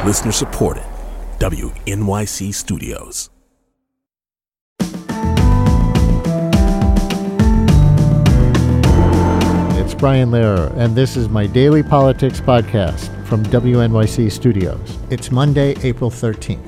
Listener supported. WNYC Studios. It's Brian Lehrer, and this is my Daily Politics podcast from WNYC Studios. It's Monday, April 13th.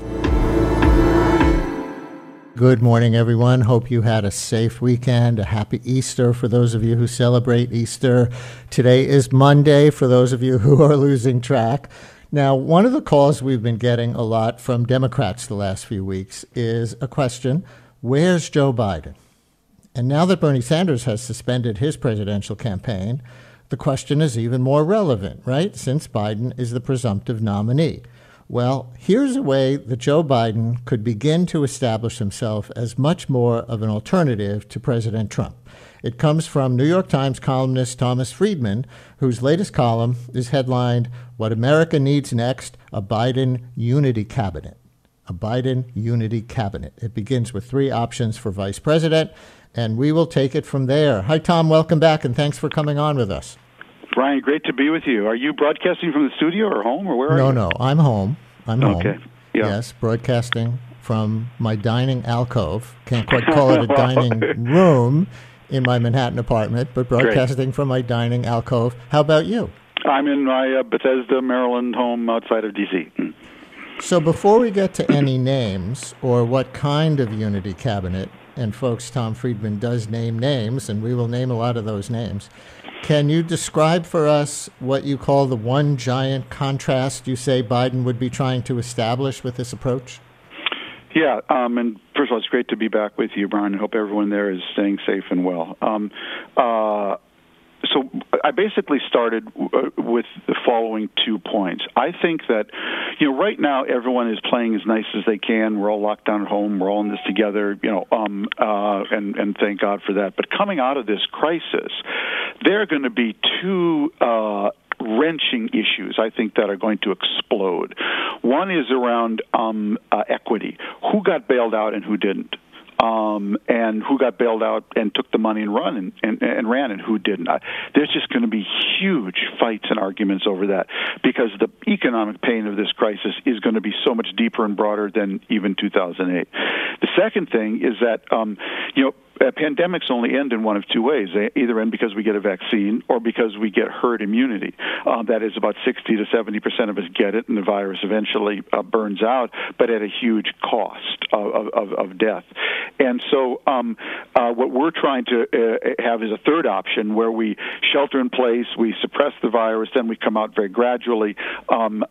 Good morning, everyone. Hope you had a safe weekend, a happy Easter for those of you who celebrate Easter. Today is Monday for those of you who are losing track. Now, one of the calls we've been getting a lot from Democrats the last few weeks is a question: where's Joe Biden? And now that Bernie Sanders has suspended his presidential campaign, the question is even more relevant, right? Since Biden is the presumptive nominee. Well, here's a way that Joe Biden could begin to establish himself as much more of an alternative to President Trump. It comes from New York Times columnist Thomas Friedman, whose latest column is headlined, "What America Needs Next, a Biden Unity Cabinet." A Biden Unity Cabinet. It begins with 3 options for vice president, and we will take it from there. Hi, Tom. Welcome back, and thanks for coming on with us. Brian, great to be with you. Are you broadcasting from the studio or home, or where are you? No, I'm home. Okay. Yeah. Yes, broadcasting from my dining alcove. Can't quite call it a dining room in my Manhattan apartment, but broadcasting from my dining alcove. How about you? I'm in my Bethesda, Maryland home outside of D.C. So before we get to any names or what kind of unity cabinet, and folks, Tom Friedman does name names, and we will name a lot of those names, can you describe for us what you call the one giant contrast you say Biden would be trying to establish with this approach? Yeah, and first of all, it's great to be back with you, Brian. I hope everyone there is staying safe and well. So I basically started with the following 2 points. I think that, right now everyone is playing as nice as they can. We're all locked down at home. We're all in this together, and thank God for that. But coming out of this crisis, there are going to be 2 wrenching issues, I think, that are going to explode. One is around equity. Who got bailed out and who didn't? And who got bailed out and took the money and ran and who didn't. There's just going to be huge fights and arguments over that because the economic pain of this crisis is going to be so much deeper and broader than even 2008. The second thing is that, pandemics only end in one of 2 ways. They either end because we get a vaccine or because we get herd immunity. That is, about 60 to 70% of us get it, and the virus eventually burns out, but at a huge cost of death. And so what we're trying to have is a third option where we shelter in place, we suppress the virus, then we come out very gradually, and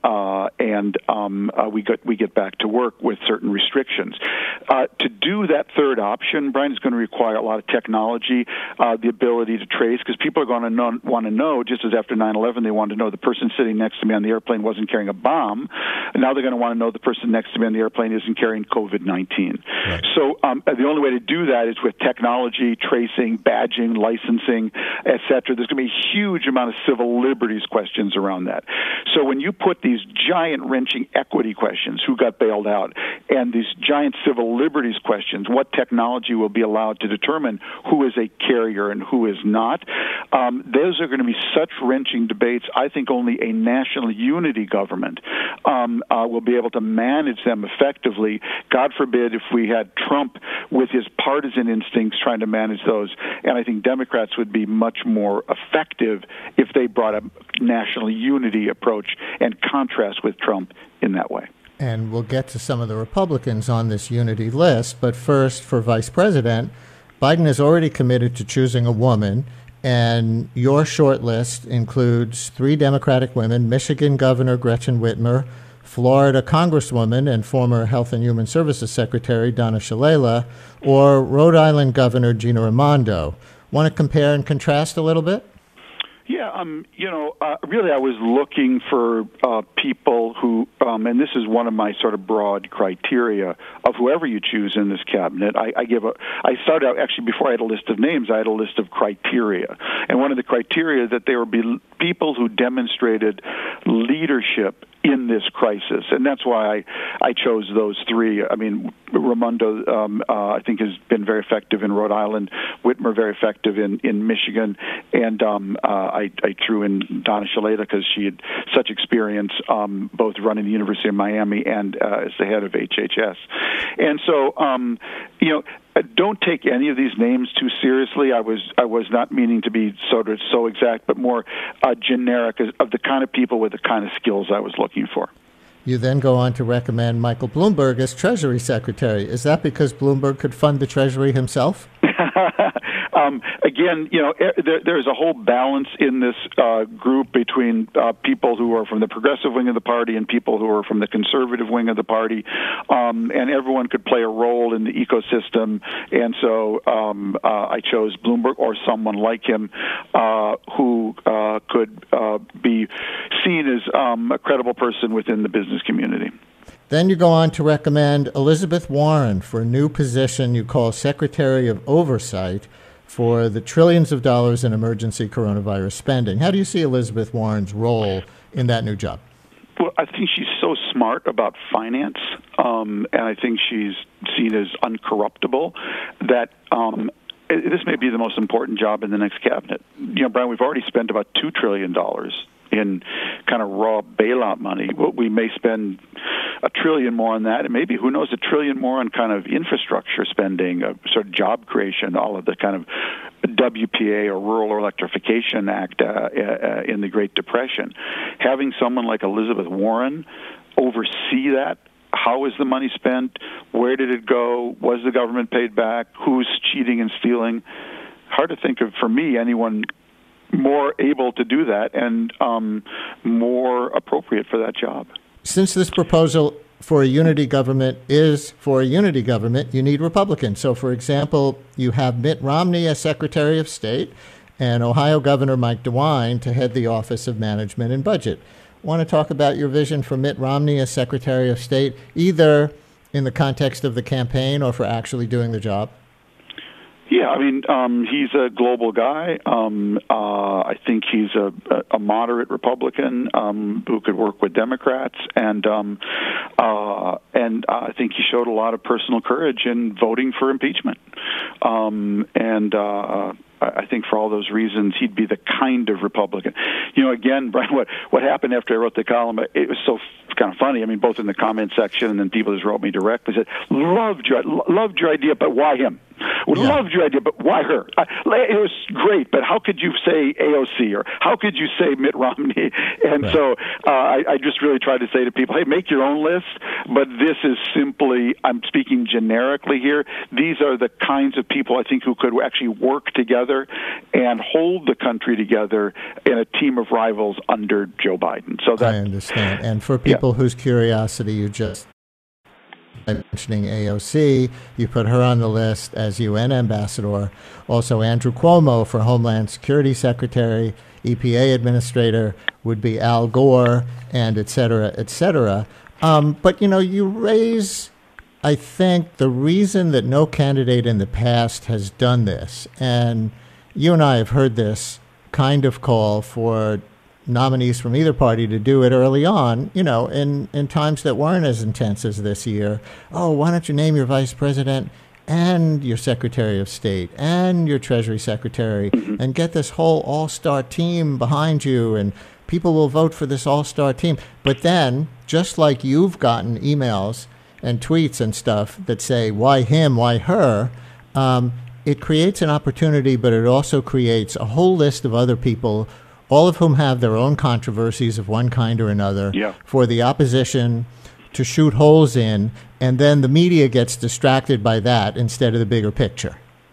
we get back to work with certain restrictions. To do that third option, Brian, is going to require a lot of technology, the ability to trace, because people are going to want to know, just as after 9/11 they wanted to know the person sitting next to me on the airplane wasn't carrying a bomb, and now they're going to want to know the person next to me on the airplane isn't carrying COVID-19. Right. So the only way to do that is with technology, tracing, badging, licensing, et cetera. There's going to be a huge amount of civil liberties questions around that. So when you put these giant wrenching equity questions, who got bailed out, and these giant civil liberties questions, what technology will be allowed to determine who is a carrier and who is not, those are going to be such wrenching debates. I think only a national unity government will be able to manage them effectively. God forbid if we had Trump with his partisan instincts trying to manage those. And I think Democrats would be much more effective if they brought a national unity approach and contrast with Trump in that way. And we'll get to some of the Republicans on this unity list. But first, for vice president, Biden has already committed to choosing a woman. And your short list includes 3 Democratic women: Michigan Governor Gretchen Whitmer, Florida Congresswoman and former Health and Human Services Secretary Donna Shalala, or Rhode Island Governor Gina Raimondo. Want to compare and contrast a little bit? Yeah, really I was looking for people who, and this is one of my sort of broad criteria of whoever you choose in this cabinet. I started out, actually, before I had a list of names, I had a list of criteria. And one of the criteria that they were people who demonstrated leadership in this crisis, and that's why I chose those three. I mean, Raimondo, I think, has been very effective in Rhode Island. Whitmer, very effective in Michigan, and I threw in Donna Shalala because she had such experience both running the University of Miami and as the head of HHS. And so, don't take any of these names too seriously. I was not meaning to be sort of so exact, but more generic of the kind of people with the kind of skills I was looking for. You then go on to recommend Michael Bloomberg as Treasury Secretary. Is that because Bloomberg could fund the Treasury himself? Again, there's a whole balance in this group between people who are from the progressive wing of the party and people who are from the conservative wing of the party, and everyone could play a role in the ecosystem. And so I chose Bloomberg or someone like him who could be seen as a credible person within the business community. Then you go on to recommend Elizabeth Warren for a new position you call Secretary of Oversight for the trillions of dollars in emergency coronavirus spending. How do you see Elizabeth Warren's role in that new job? Well, I think she's so smart about finance, and I think she's seen as uncorruptible that this may be the most important job in the next cabinet. Brian, we've already spent about $2 trillion in kind of raw bailout money. We may spend $1 trillion more on that, and maybe, who knows, $1 trillion more on kind of infrastructure spending, sort of job creation, all of the kind of WPA or Rural Electrification Act in the Great Depression. Having someone like Elizabeth Warren oversee that, how is the money spent? Where did it go? Was the government paid back? Who's cheating and stealing? Hard to think of, for me, anyone more able to do that and more appropriate for that job. Since this proposal for a unity government is for a unity government, you need Republicans. So, for example, you have Mitt Romney as Secretary of State and Ohio Governor Mike DeWine to head the Office of Management and Budget. Want to talk about your vision for Mitt Romney as Secretary of State, either in the context of the campaign or for actually doing the job? Yeah, I mean, he's a global guy. I think he's a moderate Republican who could work with Democrats, and I think he showed a lot of personal courage in voting for impeachment. I think for all those reasons, he'd be the kind of Republican. Again, Brian, what happened after I wrote the column, it was so kind of funny. I mean, both in the comment section and then people just wrote me directly, said, loved your idea, but why him? Loved your idea, but why her? It was great, but how could you say AOC or how could you say Mitt Romney? And right. So I just really tried to say to people, hey, make your own list, but this is simply, I'm speaking generically here, these are the kinds of people I think who could actually work together and hold the country together in a team of rivals under Joe Biden. So that, I understand. And for people whose curiosity you just mentioning AOC, you put her on the list as UN ambassador. Also, Andrew Cuomo for Homeland Security Secretary, EPA Administrator would be Al Gore, and et cetera, et cetera. But, you raise, I think, the reason that no candidate in the past has done this, and you and I have heard this kind of call for nominees from either party to do it early on, in times that weren't as intense as this year. Oh, why don't you name your vice president and your Secretary of State and your Treasury Secretary and get this whole all-star team behind you, and people will vote for this all-star team. But then, just like you've gotten emails and tweets and stuff that say, why him, why her, it creates an opportunity, but it also creates a whole list of other people, all of whom have their own controversies of one kind or another, for the opposition to shoot holes in, and then the media gets distracted by that instead of the bigger picture.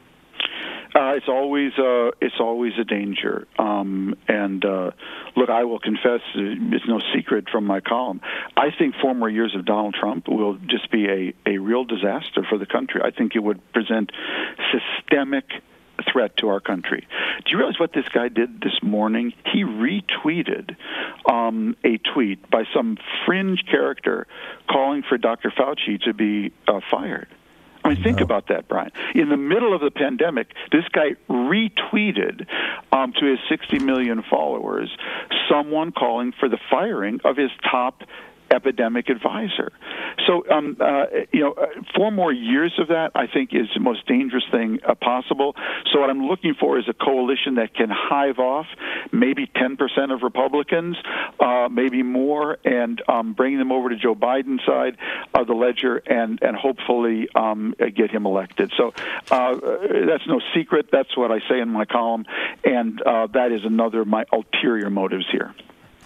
It's always a danger. Look, I will confess, it's no secret from my column, I think 4 more years of Donald Trump will just be a real disaster for the country. I think it would present systemic threat to our country. Do you realize what this guy did this morning? He retweeted a tweet by some fringe character calling for Dr. Fauci to be fired. I mean, think about that, Brian. In the middle of the pandemic, this guy retweeted to his 60 million followers someone calling for the firing of his top epidemic advisor. So, 4 more years of that, I think, is the most dangerous thing possible. So what I'm looking for is a coalition that can hive off maybe 10% of Republicans, maybe more, and bring them over to Joe Biden's side of the ledger and hopefully get him elected. So that's no secret. That's what I say in my column, and that is another of my ulterior motives here.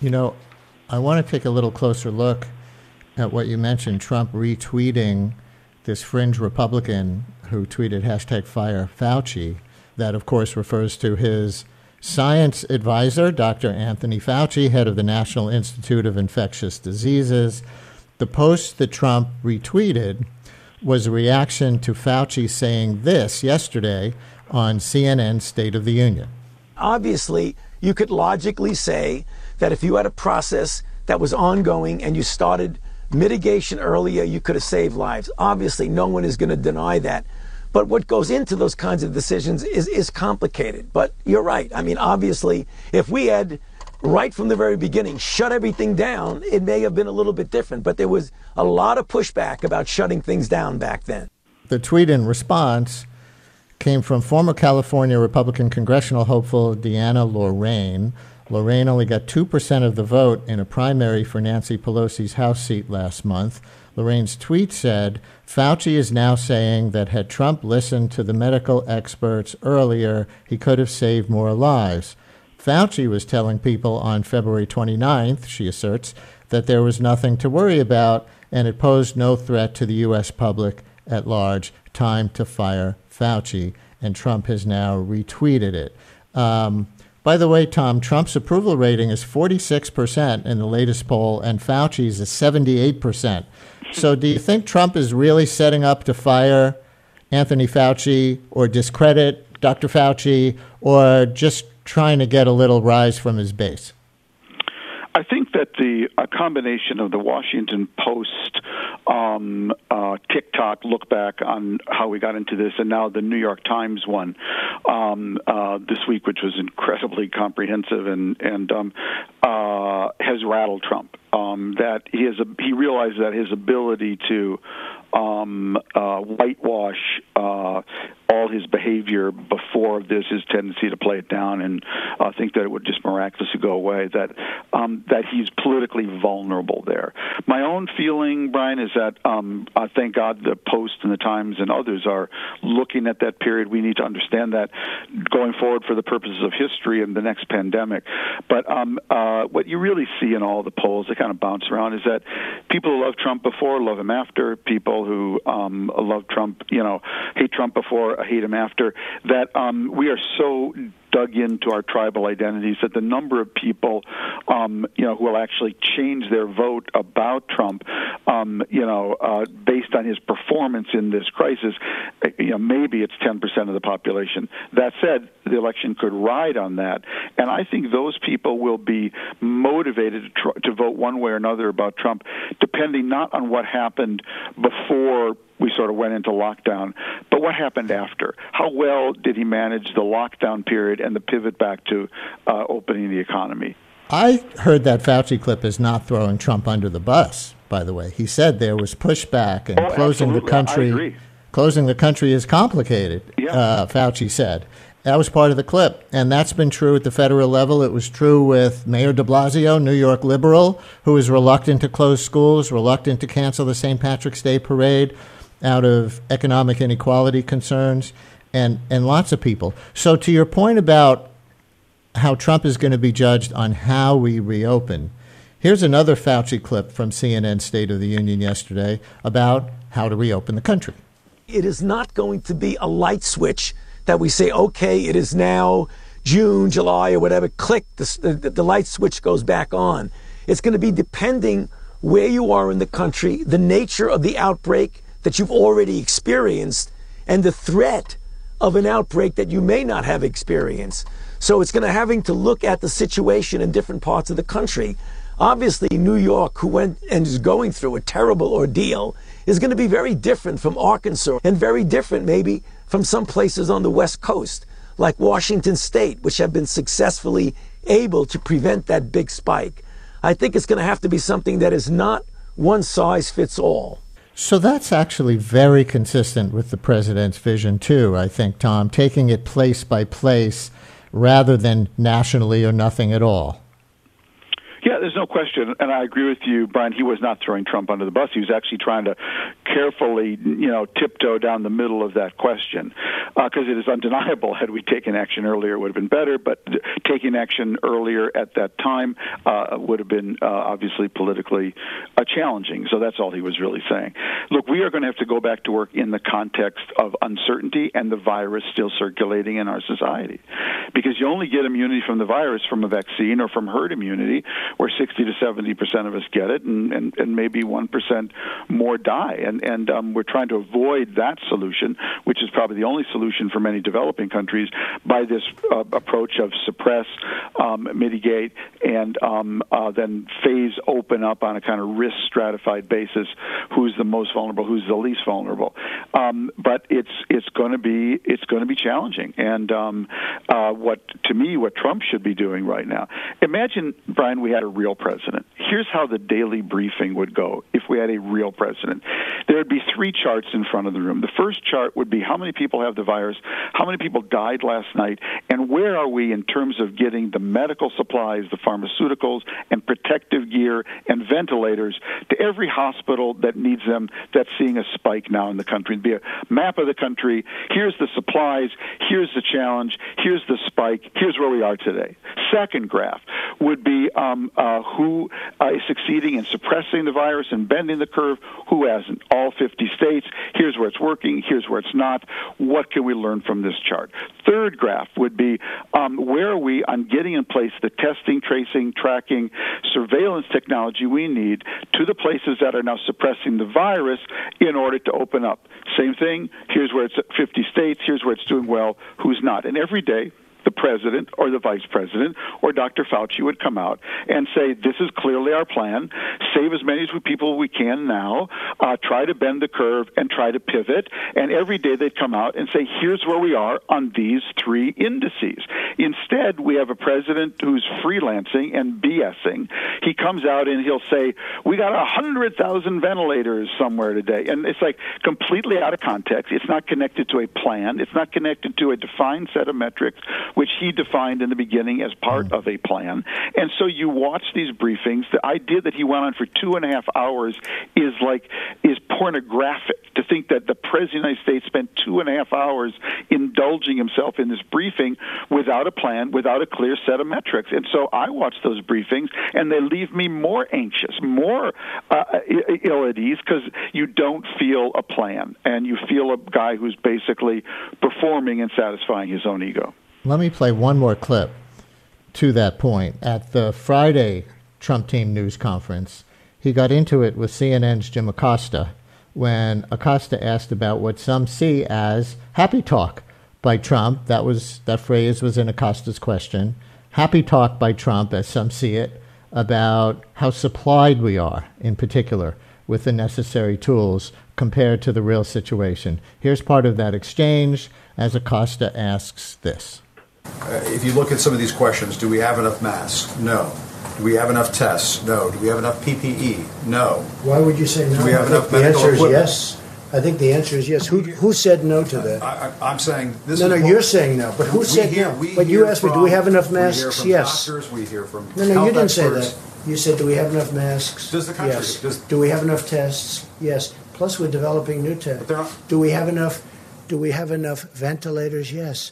I want to take a little closer look at what you mentioned, Trump retweeting this fringe Republican who tweeted #fire Fauci. That, of course, refers to his science advisor, Dr. Anthony Fauci, head of the National Institute of Infectious Diseases. The post that Trump retweeted was a reaction to Fauci saying this yesterday on CNN's State of the Union. Obviously, you could logically say that if you had a process that was ongoing and you started mitigation earlier, you could have saved lives. Obviously, no one is going to deny that. But what goes into those kinds of decisions is complicated. But you're right. I mean, obviously, if we had, right from the very beginning, shut everything down, it may have been a little bit different. But there was a lot of pushback about shutting things down back then. The tweet in response came from former California Republican congressional hopeful Deanna Lorraine. Lorraine only got 2% of the vote in a primary for Nancy Pelosi's House seat last month. Lorraine's tweet said, Fauci is now saying that had Trump listened to the medical experts earlier, he could have saved more lives. Fauci was telling people on February 29th, she asserts, that there was nothing to worry about and it posed no threat to the U.S. public at large. Time to fire Fauci. And Trump has now retweeted it. By the way, Tom, Trump's approval rating is 46% in the latest poll, and Fauci's is 78%. So do you think Trump is really setting up to fire Anthony Fauci or discredit Dr. Fauci, or just trying to get a little rise from his base? I think that a combination of the Washington Post TikTok look back on how we got into this, and now the New York Times one this week, which was incredibly comprehensive and has rattled Trump. That he realized that his ability to whitewash all his behavior before this, his tendency to play it down and think that it would just miraculously go away, that he's politically vulnerable there. My own feeling, Brian, is that thank God the Post and the Times and others are looking at that period. We need to understand that going forward for the purposes of history and the next pandemic. But what you really see in all the polls that kind of bounce around is that people who love Trump before love him after, people who love Trump, hate Trump before, hate him after, that we are so dug into our tribal identities that the number of people, who will actually change their vote about Trump, based on his performance in this crisis, maybe it's 10% of the population. That said, the election could ride on that, and I think those people will be motivated to vote one way or another about Trump, depending not on what happened before we sort of went into lockdown, but what happened after? How well did he manage the lockdown period and the pivot back to opening the economy? I heard that Fauci clip is not throwing Trump under the bus, by the way. He said there was pushback and closing the country. I agree. Closing the country is complicated, Fauci said. That was part of the clip, and that's been true at the federal level. It was true with Mayor de Blasio, New York liberal, who was reluctant to close schools, reluctant to cancel the St. Patrick's Day parade out of economic inequality concerns, and lots of people. So to your point about how Trump is going to be judged on how we reopen, here's another Fauci clip from CNN State of the Union yesterday about how to reopen the country. It is not going to be a light switch that we say, okay, it is now June, July, or whatever, click, the light switch goes back on. It's going to be depending where you are in the country, the nature of the outbreak that you've already experienced, and the threat of an outbreak that you may not have experienced. So it's going to having to look at the situation in different parts of the country. Obviously, New York, who went and is going through a terrible ordeal, is going to be very different from Arkansas and very different maybe from some places on the West Coast, like Washington State, which have been successfully able to prevent that big spike. I think it's going to have to be something that is not one size fits all. So that's actually very consistent with the president's vision, too, I think, Tom, taking it place by place rather than nationally or nothing at all. Yeah, there's no question, and I agree with you, Brian. He was not throwing Trump under the bus. He was actually trying to carefully, tiptoe down the middle of that question, because it is undeniable. Had we taken action earlier, it would have been better, but taking action earlier at that time would have been obviously politically challenging. So that's all he was really saying. Look, we are going to have to go back to work in the context of uncertainty and the virus still circulating in our society, because you only get immunity from the virus from a vaccine or from herd immunity, where 60 to 70% of us get it, and maybe 1% more die. And we're trying to avoid that solution, which is probably the only solution for many developing countries, by this approach of suppress, mitigate, and then phase open up on a kind of risk stratified basis. Who's the most vulnerable? Who's the least vulnerable? But it's going to be challenging. And what Trump should be doing right now. Imagine, Brian, we had a real president. Here's how the daily briefing would go if we had a real president. There would be 3 charts in front of the room. The first chart would be how many people have the virus, how many people died last night, and where are we in terms of getting the medical supplies, the pharmaceuticals, and protective gear and ventilators to every hospital that needs them that's seeing a spike now in the country. It'd be a map of the country. Here's the supplies. Here's the challenge. Here's the spike. Here's where we are today. Second graph would be who is succeeding in suppressing the virus and bending the curve, who hasn't. All 50 states. Here's where it's working. Here's where it's not. What can we learn from this chart? Third graph would be where are we on getting in place the testing, tracing, tracking, surveillance technology we need to the places that are now suppressing the virus in order to open up. Same thing. Here's where it's at 50 states. Here's where it's doing well. Who's not? And every day, the president or the vice president or Dr. Fauci would come out and say, this is clearly our plan, save as many people we can now, try to bend the curve and try to pivot. And every day they'd come out and say, here's where we are on these 3 indices. Instead, we have a president who's freelancing and BSing. He comes out and he'll say, we got 100,000 ventilators somewhere today. And it's like completely out of context. It's not connected to a plan. It's not connected to a defined set of metrics, which he defined in the beginning as part of a plan. And so you watch these briefings. The idea that he went on for 2.5 hours is pornographic. To think that the President of the United States spent 2.5 hours indulging himself in this briefing without a plan, without a clear set of metrics. And so I watch those briefings, and they leave me more anxious, more ill at ease, because you don't feel a plan, and you feel a guy who's basically performing and satisfying his own ego. Let me play one more clip to that point. At the Friday Trump team news conference, he got into it with CNN's Jim Acosta when Acosta asked about what some see as happy talk by Trump. That phrase was in Acosta's question. Happy talk by Trump, as some see it, about how supplied we are, in particular, with the necessary tools compared to the real situation. Here's part of that exchange as Acosta asks this. If you look at some of these questions, do we have enough masks? No. Do we have enough tests? No. Do we have enough PPE? No. Why would you say no? Do we have enough medical equipment? The answer is yes. I think the answer is yes. Who said no to that? I'm saying this. No, you're saying no. But who said no? But you asked me, do we have enough masks? We hear from yes. doctors. We hear from No, you didn't say that. You said, do we have enough masks? Does the country? Yes. Do we have enough tests? Yes. Plus, we're developing new tests. Do we have enough ventilators? Yes.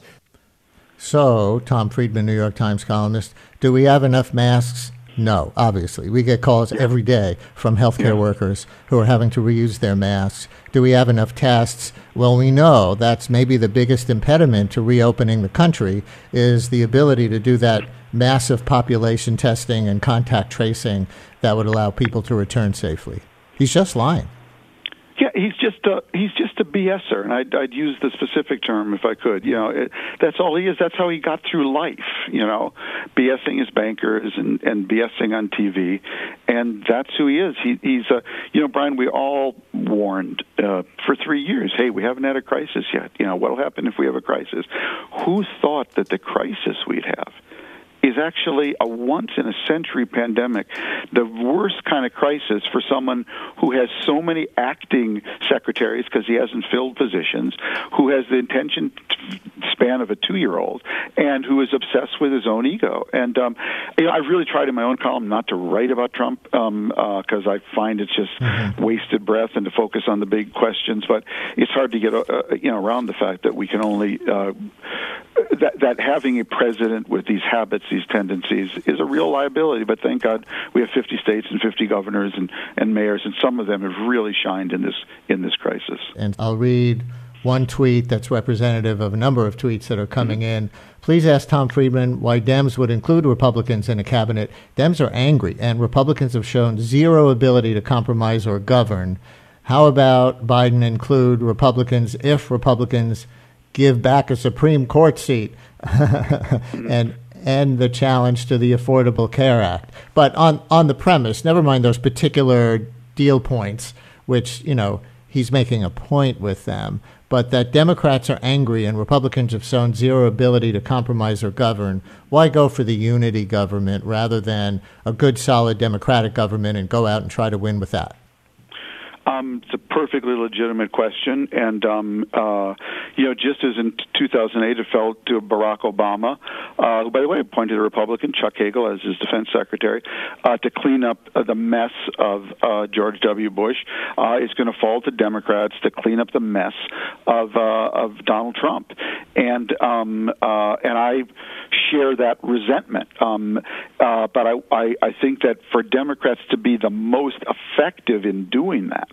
So, Tom Friedman, New York Times columnist, do we have enough masks? No, obviously. We get calls every day from healthcare workers who are having to reuse their masks. Do we have enough tests? Well, we know that's maybe the biggest impediment to reopening the country is the ability to do that massive population testing and contact tracing that would allow people to return safely. He's just lying. Yeah, he's just a BSer, and I'd use the specific term if I could. That's all he is. That's how he got through life. BSing his bankers and BSing on TV, and that's who he is. He's Brian. We all warned for 3 years. Hey, we haven't had a crisis yet. What'll happen if we have a crisis? Who thought that the crisis we'd have is actually a once-in-a-century pandemic, the worst kind of crisis for someone who has so many acting secretaries because he hasn't filled positions, who has the attention span of a 2-year-old, and who is obsessed with his own ego. And I've really tried in my own column not to write about Trump because I find it's just wasted breath and to focus on the big questions. But it's hard to get around the fact that we can only that having a president with these habits, these tendencies, is a real liability. But thank God we have 50 states and 50 governors and mayors, and some of them have really shined in this crisis. And I'll read one tweet that's representative of a number of tweets that are coming in. Please ask Tom Friedman why Dems would include Republicans in a cabinet. Dems are angry, and Republicans have shown zero ability to compromise or govern. How about Biden include Republicans if Republicans give back a Supreme Court seat and the challenge to the Affordable Care Act? But on the premise, never mind those particular deal points, which, he's making a point with them, but that Democrats are angry and Republicans have shown zero ability to compromise or govern, why go for the unity government rather than a good, solid Democratic government and go out and try to win with that? It's a perfectly legitimate question, and just as in 2008 it fell to Barack Obama, who, by the way, appointed a Republican, Chuck Hagel, as his defense secretary, to clean up the mess of George W. Bush. It's going to fall to Democrats to clean up the mess of Donald Trump, and I share that resentment. But I think that for Democrats to be the most effective in doing that,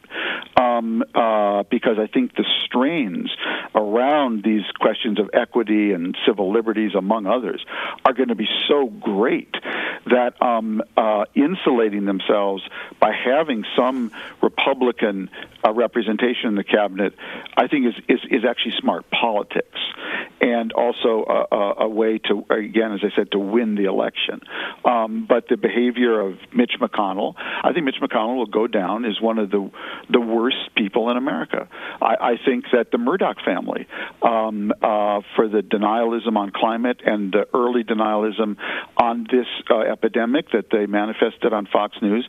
because I think the strains around these questions of equity and civil liberties, among others, are going to be so great that insulating themselves by having some Republican representation in the cabinet, I think is actually smart politics, and also a way to, again, as I said, to win the election. But the behavior of Mitch McConnell, I think Mitch McConnell will go down as one of the worst people in America. I think that the Murdoch family, for the denialism on climate and the early denialism on this epidemic that they manifested on Fox News,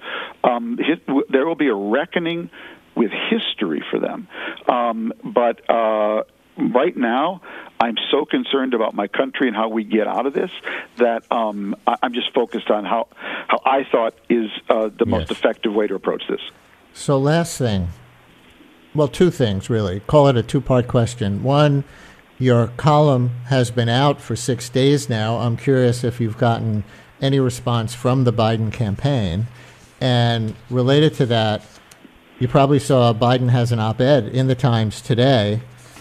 there will be a reckoning with history for them. But right now, I'm so concerned about my country and how we get out of this that I'm just focused on how I thought is the most effective way to approach this. So last thing, well, two things really. Call it a two-part question. One, your column has been out for 6 days now. I'm curious if you've gotten any response from the Biden campaign. And related to that, you probably saw Biden has an op-ed in the Times today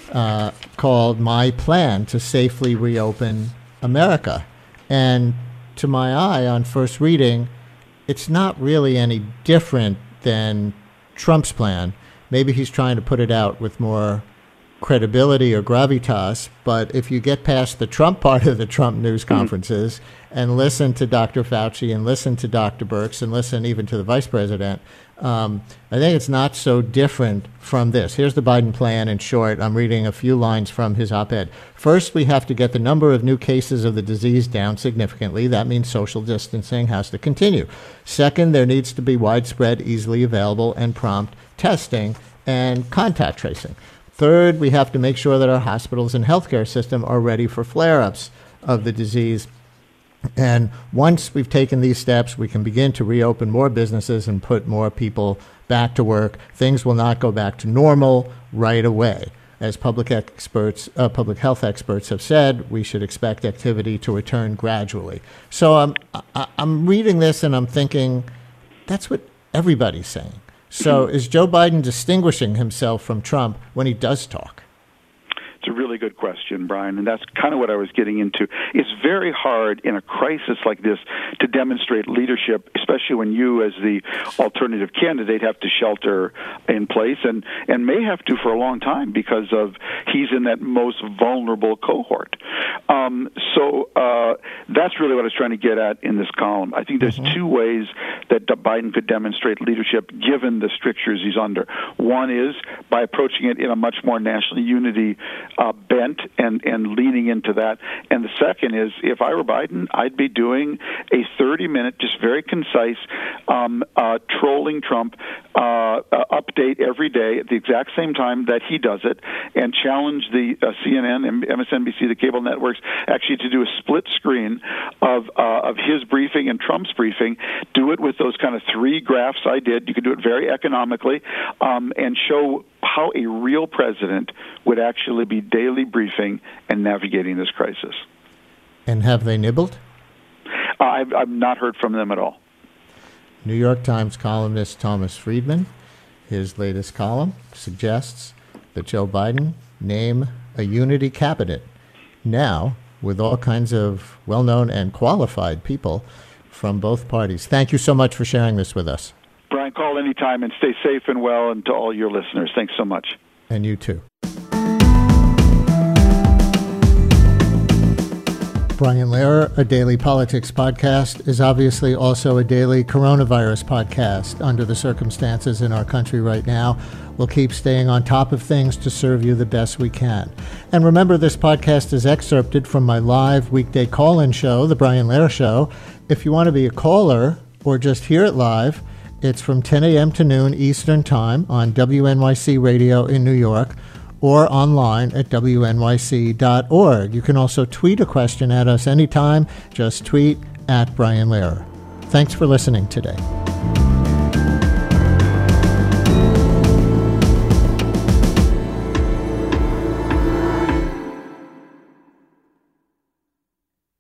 called My Plan to Safely Reopen America. And to my eye, on first reading, it's not really any different than Trump's plan. Maybe he's trying to put it out with more credibility or gravitas, but if you get past the Trump part of the Trump news conferences and listen to Dr. Fauci and listen to Dr. Birx and listen even to the vice president, I think it's not so different from this. Here's the Biden plan in short. I'm reading a few lines from his op-ed. First, we have to get the number of new cases of the disease down significantly. That means social distancing has to continue. Second, there needs to be widespread, easily available, and prompt testing and contact tracing. Third, we have to make sure that our hospitals and healthcare system are ready for flare-ups of the disease. And once we've taken these steps, we can begin to reopen more businesses and put more people back to work. Things will not go back to normal right away. As public health experts have said, we should expect activity to return gradually. So I'm reading this and I'm thinking, that's what everybody's saying. So is Joe Biden distinguishing himself from Trump when he does talk? It's a really really good question, Brian, and that's kind of what I was getting into. It's very hard in a crisis like this to demonstrate leadership, especially when you, as the alternative candidate, have to shelter in place and may have to for a long time because of he's in that most vulnerable cohort. So that's really what I was trying to get at in this column. I think there's two ways that Biden could demonstrate leadership given the strictures he's under. One is by approaching it in a much more national unity bent and leaning into that. And the second is, if I were Biden, I'd be doing a 30-minute, just very concise, trolling Trump update every day at the exact same time that he does it, and challenge the CNN, MSNBC, the cable networks, actually to do a split screen of his briefing and Trump's briefing. Do it with those kind of three graphs I did. You could do it very economically, and show how a real president would actually be daily briefing and navigating this crisis. And have they nibbled? I've not heard from them at all. New York Times columnist Thomas Friedman, his latest column suggests that Joe Biden name a unity cabinet now with all kinds of well-known and qualified people from both parties. Thank you so much for sharing this with us. Brian, call anytime and stay safe and well, and to all your listeners, thanks so much. And you too. Brian Lehrer, a daily politics podcast, is obviously also a daily coronavirus podcast. Under the circumstances in our country right now, we'll keep staying on top of things to serve you the best we can. And remember, this podcast is excerpted from my live weekday call-in show, The Brian Lehrer Show. If you want to be a caller or just hear it live, it's from 10 a.m. to noon Eastern Time on WNYC Radio in New York, or online at wnyc.org. You can also tweet a question at us anytime. Just tweet at Brian Lehrer. Thanks for listening today.